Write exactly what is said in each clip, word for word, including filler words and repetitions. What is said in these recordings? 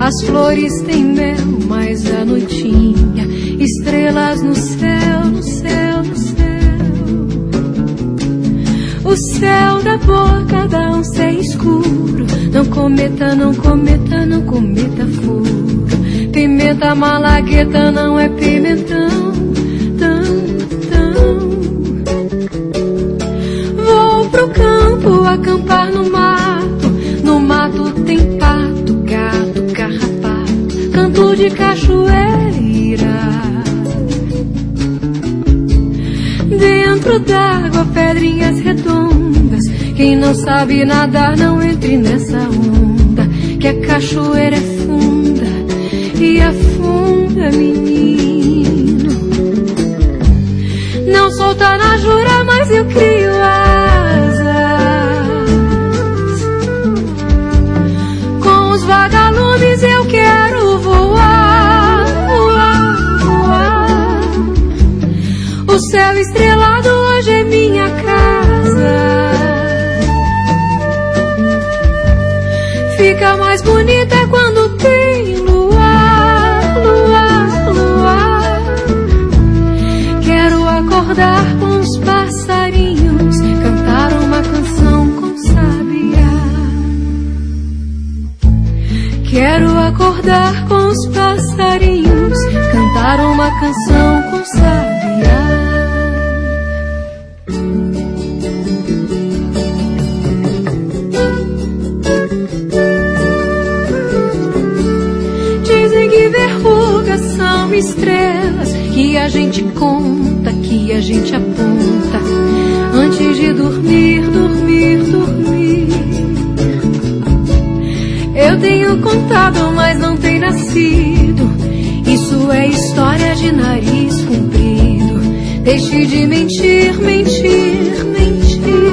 As flores têm mel, mas a noitinha, estrelas no céu, no céu, no céu. O céu da boca da onça é escuro. Não cometa, não cometa, não cometa furo. Pimenta malagueta não é pimentão, tão, tão. Vou pro campo acampar no mato. No mato tem pato, gato, carrapato, canto de cachoeira. Dentro d'água, pedrinhas redondas. Quem não sabe nadar não entre nessa onda, que a cachoeira é funda e afunda, menino. Não solta na jura, mas eu crio asas. Com os vagalumes eu quero voar, voar, voar. O céu estrelado hoje é minha casa. Fica mais bonita quando tem luar, luar, luar. Quero acordar com os passarinhos, cantar uma canção com sabiá. Quero acordar com os passarinhos, cantar uma canção com sabiá. São estrelas que a gente conta, que a gente aponta antes de dormir, dormir, dormir. Eu tenho contado, mas não tem nascido. Isso é história de nariz comprido. Deixe de mentir, mentir, mentir.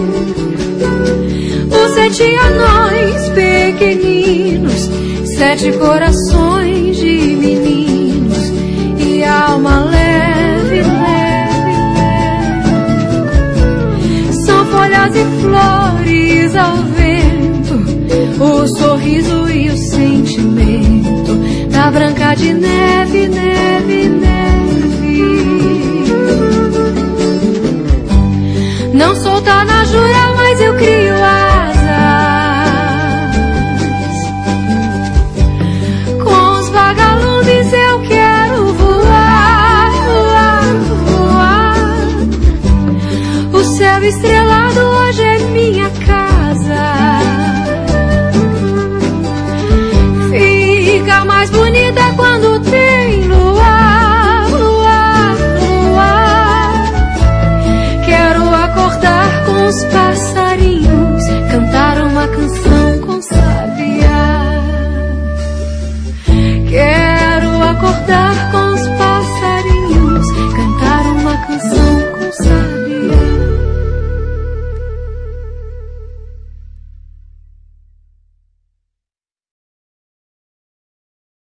Os sete anões pequeninos, sete corações de meninos e alma leve, leve, leve. São folhas e flores ao vento, o sorriso e o sentimento da Branca de Neve, neve, neve. Não solta na jura, mas eu crio asas. Eu quero voar, voar, voar. O céu estrelado